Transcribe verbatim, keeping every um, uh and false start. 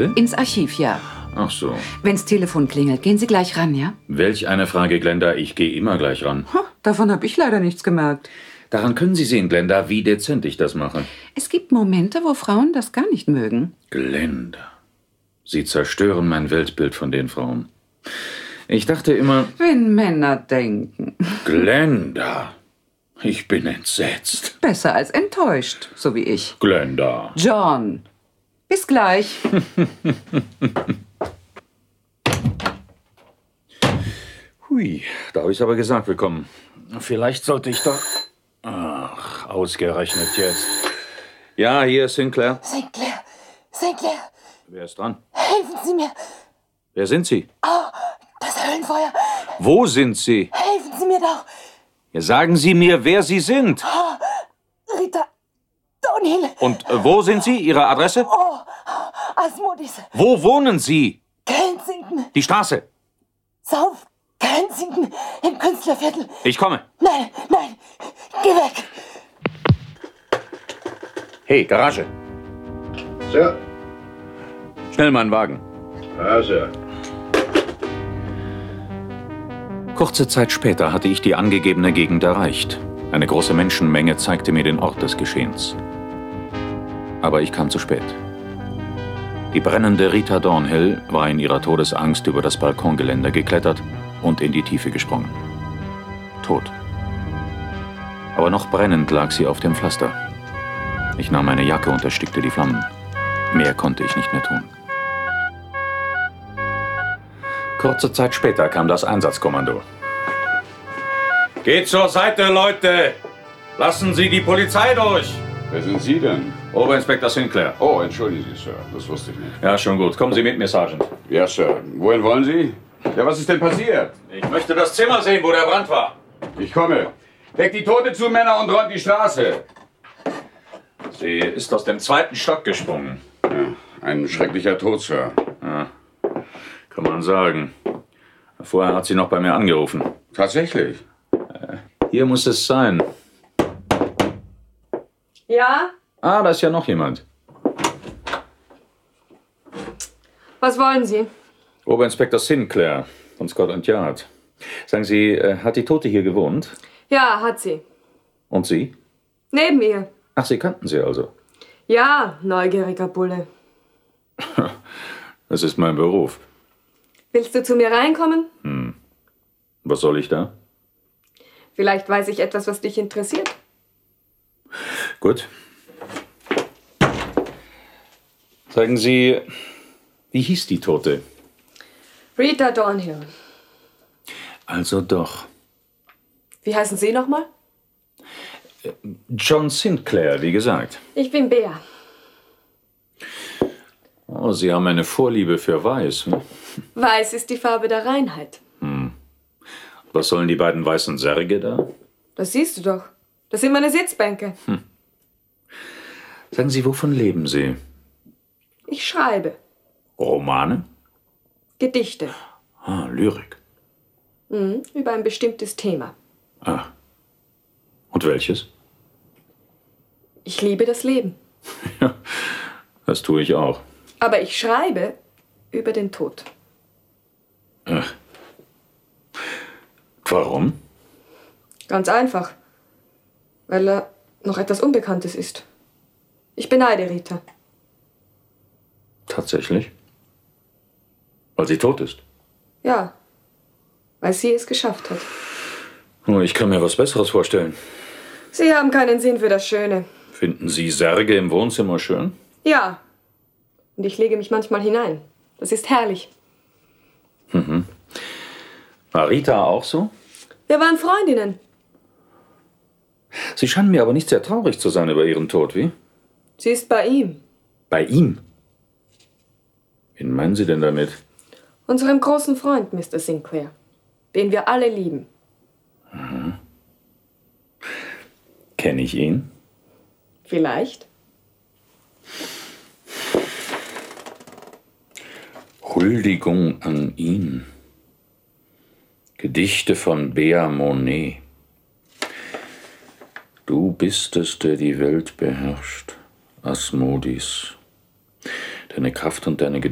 Ins Archiv, ja. Ach so. Wenn's Telefon klingelt, gehen Sie gleich ran, ja? Welch eine Frage, Glenda. Ich gehe immer gleich ran. Ha, davon habe ich leider nichts gemerkt. Daran können Sie sehen, Glenda, wie dezent ich das mache. Es gibt Momente, wo Frauen das gar nicht mögen. Glenda. Sie zerstören mein Weltbild von den Frauen. Ich dachte immer... Wenn Männer denken. Glenda. Ich bin entsetzt. Besser als enttäuscht, so wie ich. Glenda. John. Bis gleich. Hui, da habe ich es aber gesagt bekommen. Vielleicht sollte ich doch... Ach, ausgerechnet jetzt. Ja, hier ist Sinclair. Sinclair, Sinclair. Wer ist dran? Helfen Sie mir. Wer sind Sie? Oh, das Höllenfeuer. Wo sind Sie? Helfen Sie mir doch. Ja, sagen Sie mir, wer Sie sind. Oh, Rita Thornhill. Und äh, wo sind Sie? Ihre Adresse? Oh, Asmodis. Wo wohnen Sie? Kensington. Die Straße. South Kensington im Künstlerviertel. Ich komme. Nein, nein, geh weg. Hey, Garage. Sir. Schnell meinen Wagen. Ja, Sir. Kurze Zeit später hatte ich die angegebene Gegend erreicht. Eine große Menschenmenge zeigte mir den Ort des Geschehens. Aber ich kam zu spät. Die brennende Rita Thornhill war in ihrer Todesangst über das Balkongeländer geklettert und in die Tiefe gesprungen. Tot. Aber noch brennend lag sie auf dem Pflaster. Ich nahm meine Jacke und erstickte die Flammen. Mehr konnte ich nicht mehr tun. Kurze Zeit später kam das Einsatzkommando. Geht zur Seite, Leute! Lassen Sie die Polizei durch! Wer sind Sie denn? Oberinspektor Sinclair. Oh, entschuldigen Sie, Sir. Das wusste ich nicht. Ja, schon gut. Kommen Sie mit mir, Sergeant. Ja, Sir. Wohin wollen Sie? Ja, was ist denn passiert? Ich möchte das Zimmer sehen, wo der Brand war. Ich komme. Deckt die Tote zu, Männer, und räumt die Straße. Sie ist aus dem zweiten Stock gesprungen. Ja, ein schrecklicher Tod, Sir. Ja, kann man sagen. Vorher hat sie noch bei mir angerufen. Tatsächlich? Hier muss es sein. Ja? Ah, da ist ja noch jemand. Was wollen Sie? Oberinspektor Sinclair von Scotland Yard. Sagen Sie, äh, hat die Tote hier gewohnt? Ja, hat sie. Und Sie? Neben ihr. Ach, Sie kannten sie also. Ja, neugieriger Bulle. Das ist mein Beruf. Willst du zu mir reinkommen? Hm. Was soll ich da? Vielleicht weiß ich etwas, was dich interessiert. Gut. Sagen Sie, wie hieß die Tote? Rita Thornhill. Also doch. Wie heißen Sie nochmal? John Sinclair, wie gesagt. Ich bin Bea. Oh, Sie haben eine Vorliebe für Weiß. Hm? Weiß ist die Farbe der Reinheit. Hm. Was sollen die beiden weißen Särge da? Das siehst du doch. Das sind meine Sitzbänke. Hm. Sagen Sie, wovon leben Sie? Ich schreibe. Romane? Gedichte. Ah, Lyrik. Mhm, über ein bestimmtes Thema. Ah. Und welches? Ich liebe das Leben. Ja, das tue ich auch. Aber ich schreibe über den Tod. Ach. Warum? Ganz einfach. Weil er noch etwas Unbekanntes ist. Ich beneide Rita. Tatsächlich? Weil sie tot ist? Ja. Weil sie es geschafft hat. Oh, ich kann mir was Besseres vorstellen. Sie haben keinen Sinn für das Schöne. Finden Sie Särge im Wohnzimmer schön? Ja. Und ich lege mich manchmal hinein. Das ist herrlich. Mhm. War Rita auch so? Wir waren Freundinnen. Sie scheinen mir aber nicht sehr traurig zu sein über ihren Tod, wie? Sie ist bei ihm. Bei ihm? Wen meinen Sie denn damit? Unserem großen Freund, Mister Sinclair. Den wir alle lieben. Mhm. Kenne ich ihn? Vielleicht. Huldigung an ihn. Gedichte von Bea Monet. Du bist es, der die Welt beherrscht, Asmodis. Deine Kraft und deine Geduld